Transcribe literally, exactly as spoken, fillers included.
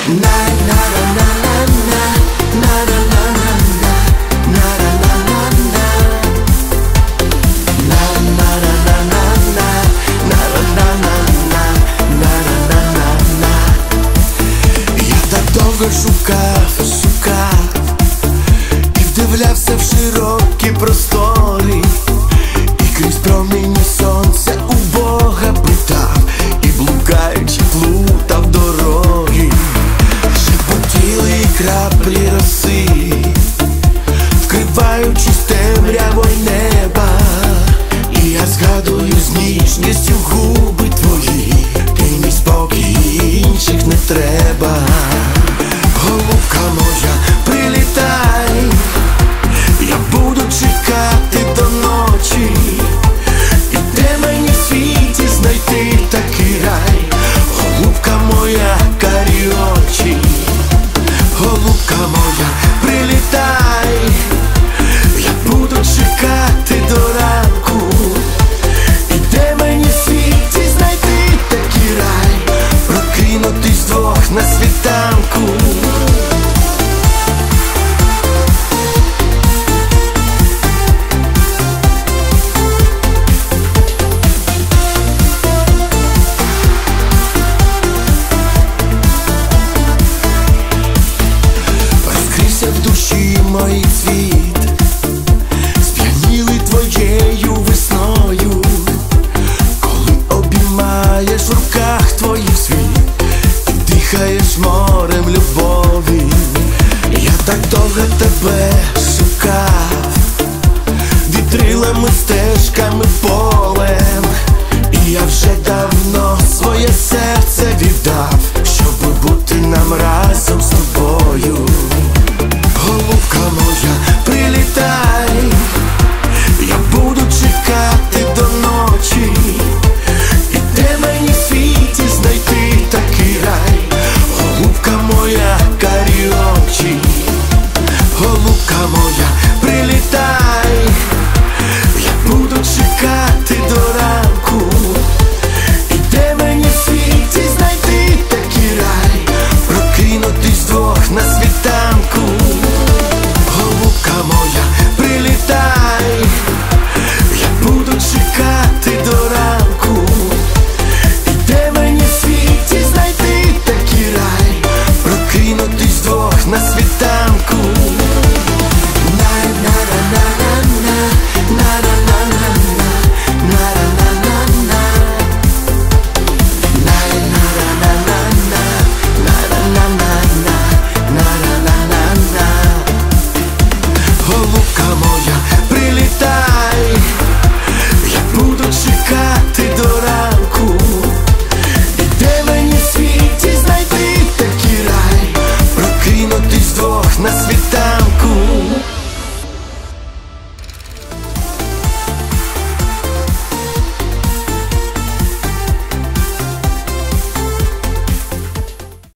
Шукав, шукав і вдивлявся в широкі простори, і крізь промінь сонця у Бога питав, і блукаючи плутав дороги, шепотіли краплі роси, вкриваючись темрявою неба. І я згадую з ніжністю губи твої, ти мій спокій, інших не треба.